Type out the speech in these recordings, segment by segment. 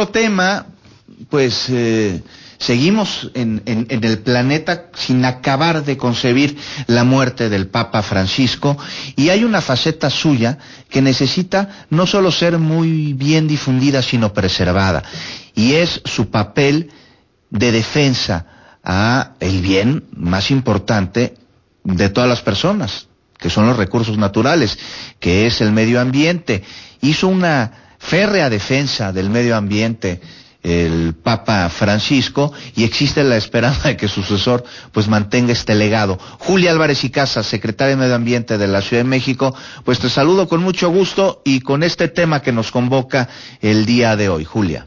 otro tema, pues seguimos en el planeta sin acabar de concebir la muerte del Papa Francisco, y hay una faceta suya que necesita no solo ser muy bien difundida, sino preservada, y es su papel de defensa a el bien más importante de todas las personas, que son los recursos naturales, que es el medio ambiente. Hizo una férrea defensa del medio ambiente el Papa Francisco, y existe la esperanza de que su sucesor pues mantenga este legado. Julia Álvarez y Casas, secretaria de Medio Ambiente de la Ciudad de México, pues te saludo con mucho gusto y con este tema que nos convoca el día de hoy. Julia.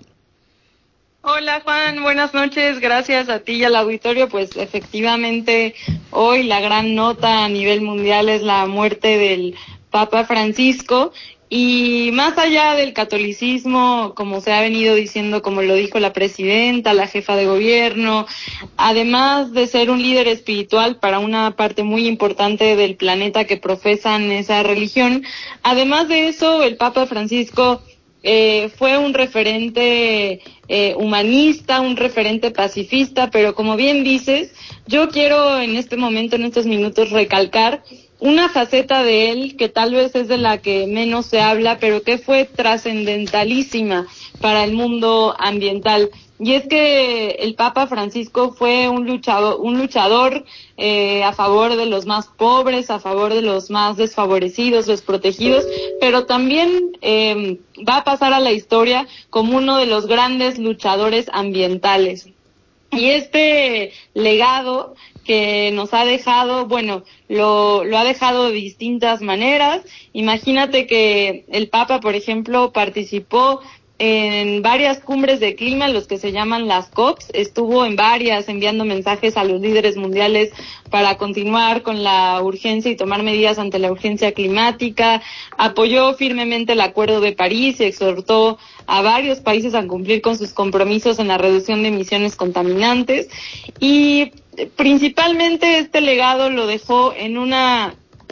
Hola Juan, buenas noches, gracias a ti y al auditorio. Pues efectivamente hoy la gran nota a nivel mundial es la muerte del Papa Francisco, y más allá del catolicismo, como se ha venido diciendo, como lo dijo la presidenta, la jefa de gobierno, además de ser un líder espiritual para una parte muy importante del planeta que profesan esa religión, además de eso, el Papa Francisco fue un referente humanista, un referente pacifista, pero como bien dices, yo quiero en este momento, en estos minutos, recalcar una faceta de él que tal vez es de la que menos se habla, pero que fue trascendentalísima para el mundo ambiental. Y es que el Papa Francisco fue un luchador a favor de los más pobres, a favor de los más desfavorecidos, desprotegidos, pero también va a pasar a la historia como uno de los grandes luchadores ambientales. Y este legado que nos ha dejado, bueno, lo ha dejado de distintas maneras. Imagínate que el Papa, por ejemplo, participó en varias cumbres de clima, los que se llaman las COPs, estuvo en varias enviando mensajes a los líderes mundiales para continuar con la urgencia y tomar medidas ante la urgencia climática, apoyó firmemente el Acuerdo de París y exhortó a varios países a cumplir con sus compromisos en la reducción de emisiones contaminantes, y principalmente este legado lo dejó en una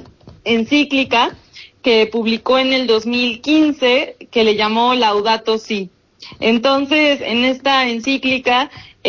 encíclica que publicó en el 2015, que le llamó Laudato Si. Entonces, en esta encíclica,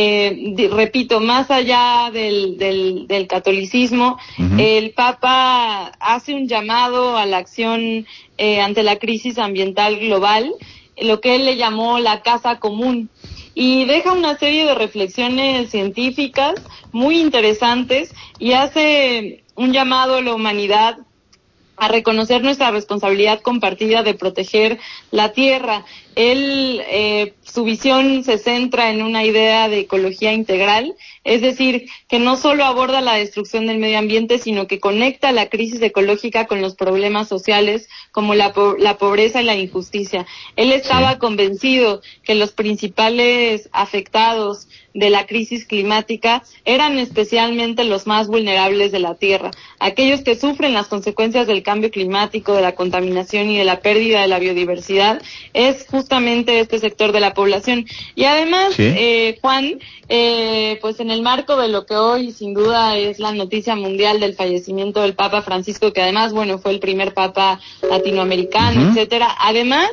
repito, más allá del catolicismo, el Papa hace un llamado a la acción ante la crisis ambiental global, lo que él le llamó la casa común, y deja una serie de reflexiones científicas muy interesantes y hace un llamado a la humanidad a reconocer nuestra responsabilidad compartida de proteger la tierra. Él, su visión se centra en una idea de ecología integral, es decir, que no solo aborda la destrucción del medio ambiente, sino que conecta la crisis ecológica con los problemas sociales como la pobreza y la injusticia. Él estaba convencido que los principales afectados de la crisis climática eran especialmente los más vulnerables de la tierra, aquellos que sufren las consecuencias del cambio climático, de la contaminación y de la pérdida de la biodiversidad, es justamente este sector de la población. Y además, Juan, pues en el marco de lo que hoy sin duda es la noticia mundial del fallecimiento del Papa Francisco, que además, bueno, fue el primer Papa latinoamericano, etcétera, además,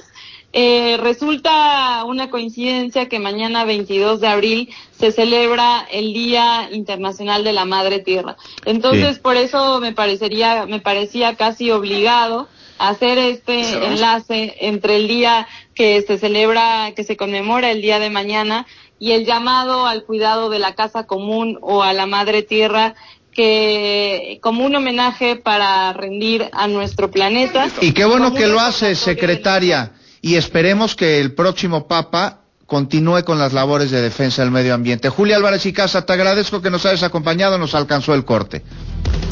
resulta una coincidencia que mañana 22 de abril se celebra el Día Internacional de la Madre Tierra. Entonces, por eso me parecía casi obligado hacer este enlace entre el día que se celebra, que se conmemora el día de mañana, y el llamado al cuidado de la casa común o a la Madre Tierra, que como un homenaje para rendir a nuestro planeta. Y qué bueno que lo hace, secretaria, y esperemos que el próximo Papa continúe con las labores de defensa del medio ambiente. Julia Álvarez y Casa, te agradezco que nos hayas acompañado, nos alcanzó el corte.